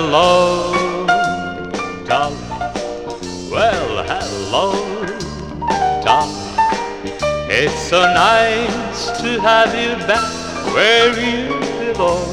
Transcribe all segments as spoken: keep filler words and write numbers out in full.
hello, darling. Well, hello, darling. It's so nice to have you back where you belong.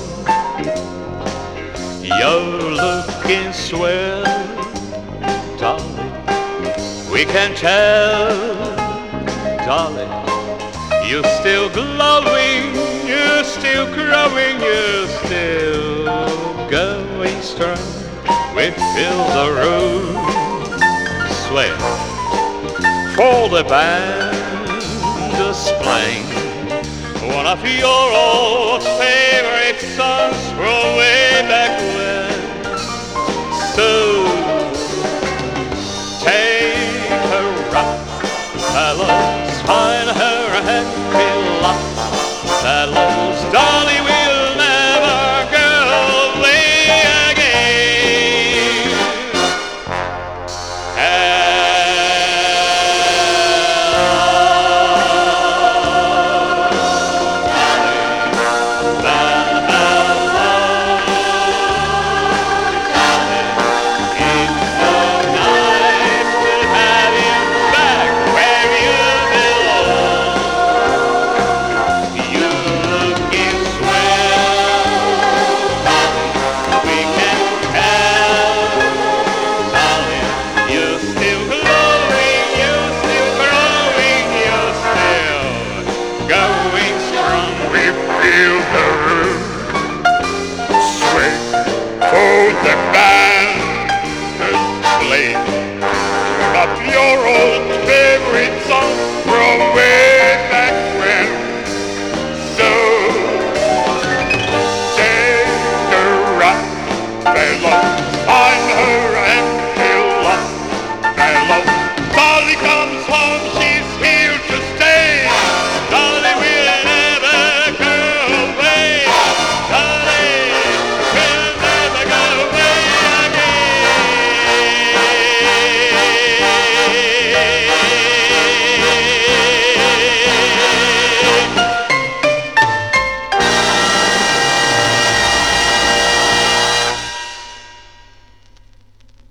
You're looking swell, darling. We can tell, darling. You're still glowing, you're still growing, you're still going strong. We fill the room, swell, for the band is playing one of your old favorite songs from way back when. So take a rock, fellas, find her a happy lot, fellas, darling.